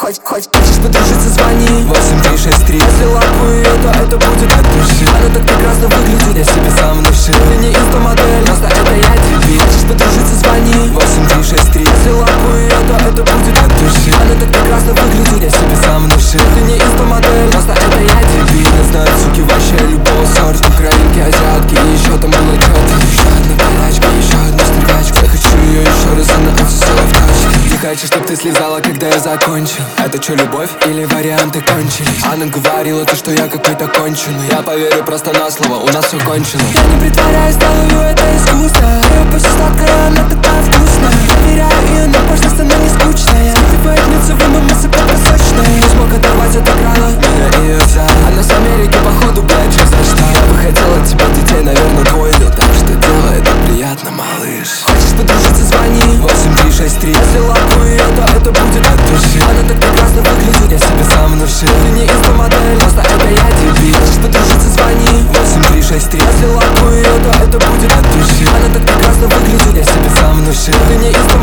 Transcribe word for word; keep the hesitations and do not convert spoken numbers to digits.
Хоть, хоть, хочешь подружиться, звони восемь три шесть три. Если лапу ее, то это будет от души. Она так прекрасно выглядит, я себе сам внушил. Ты не инста-модель, просто это я тебе. Хочешь подружиться, звони восемь три шесть три. Если лапу ее, то это будет от души. Она так прекрасно выглядит, я себе сам внушил. Ты не инста-модель, просто это я тебе. Не знаю, суки, вообще любого сорта. Украинки, азиатки, и еще там было что-то. Еще одна горячка, еще одна стрелячка. Я хочу ее еще раз, она отсосала в тачке. Не хочу, чтоб ты слезала, когда я закончил. Это что, любовь или варианты кончились? Она говорила, то, что я какой-то конченый. Я поверю просто на слово, у нас все кончено. Я не притворяюсь, делаю это искусство. Ее пусть сладкая, она такая вкусная. Проверяю ее на пошлость, она не скучная. Скипивает мецовым, мысль просрочная. Не смог оторвать от экрана меня и ее взял. Она с Америки, походу, блядь, что за что? Я бы хотел от тебя детей, наверное, двойню. Так что делай это приятно, малыш. Хочешь подружиться, звони восемь три шесть три. Если лапу ее, то это будет от души. Она так прекрасно выглядит, я себе сам внушил. Ты не инста-модель, просто это я тебе. Хочешь подружиться, звони восемь три шесть три. Если лапу ее, то это будет от души. Она так прекрасно выглядит, я себе сам внушил. Ты не инста-модель.